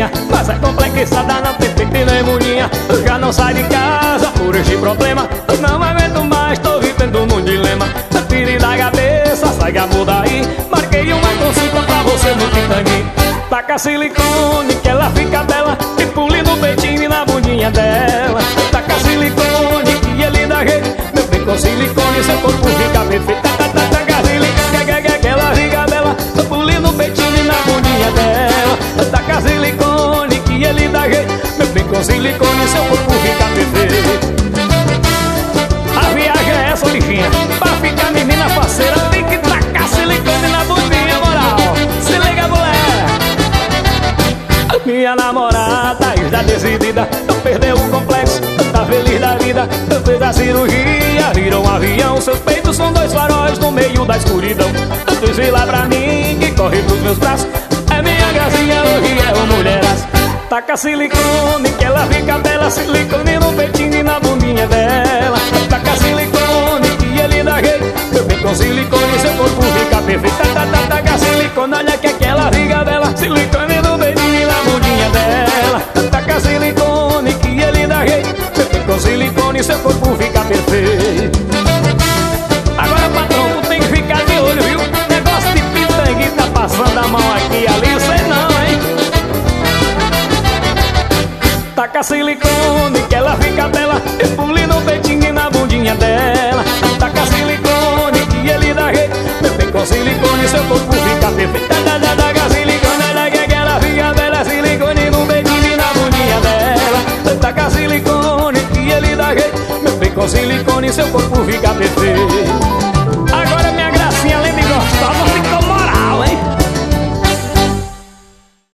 bonitinha, mas é complexada, não tem peito nem mulhinha. Já não sai de casa por este problema. Não aguento mais, tô vivendo num dilema. Tire da cabeça, sai a muda aí. Marquei uma consulta pra você no Titanic. Taca silicone que ela fica bela, e pule no peitinho e na bundinha dela. Taca silicone que ele dá jeito, meu bem, com silicone seu corpo fica perfeito. Taca silicone que ela fica bela, pule no peitinho e na bundinha dela. Taca silicone que ele dá jeito, meu bem, com silicone seu corpo fica perfeito. A viagem é essa, bichinha, pra ficar menina faceira tem que tacar silicone na bundinha, moral. Se liga, mulher. Minha namorada está decidida, perdeu o complexo, tá feliz da vida. Fez a cirurgia, virou um avião. Seus peitos são dois faróis no meio da escuridão. Diz lá pra mim que corre pros meus braços. É minha gracinha, hoje é uma mulheraça. Taca silicone que ela fica bela, silicone no peitinho e na bundinha dela. Taca silicone que ele dá jeito, eu vim com silicone seu corpo fica perfeito. Taca silicone, olha que ela fica bela, silicone no peitinho e na bundinha dela. Taca silicone que ele dá jeito, eu vim com silicone seu corpo fica perfeito. Agora, patrão, tu tem que ficar de olho, viu? Negócio de pitangue tá passando a mão aqui e ali, sei não, hein? Taca silicone que ela fica bela, e pule no peitinho e na bundinha dela. Taca silicone que ele dá jeito, meu bem, com silicone seu corpo fica perfeito. Taca silicone, olha que ela fica bela, silicone no peitinho e na bundinha dela. Taca silicone que ele dá jeito, meu bem, com silicone seu corpo fica perfeito.